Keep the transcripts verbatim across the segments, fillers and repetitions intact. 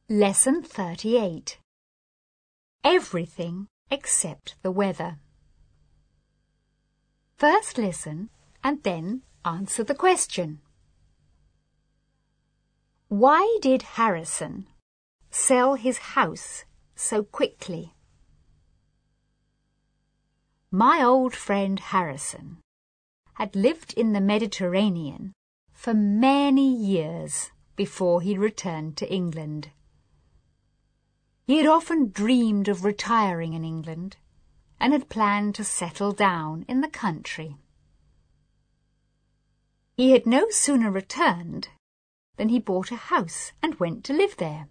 Lesson thirty-eight. Everything except the weather. First listen and then answer the question. Why did Harrison sell his house so quickly? My old friend Harrison had lived in the Mediterranean for many years before he returned to England. He had often dreamed of retiring in England and had planned to settle down in the country. He had no sooner returned than he bought a house and went to live there.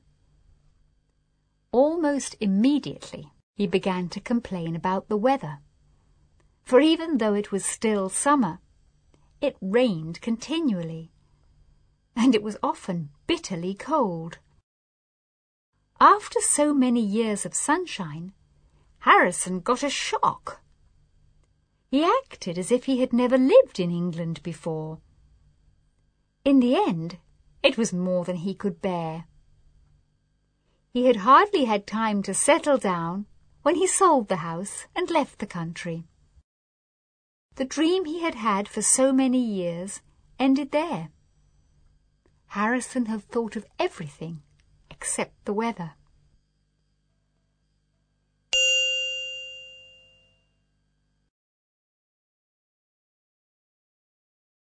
Almost immediately he began to complain about the weather, for even though it was still summer, it rained continually, and it was often bitterly cold. After so many years of sunshine, Harrison got a shock. He acted as if he had never lived in England before. In the end, it was more than he could bear. He had hardly had time to settle down when he sold the house and left the country. The dream he had had for so many years ended there. Harrison had thought of everything except the weather.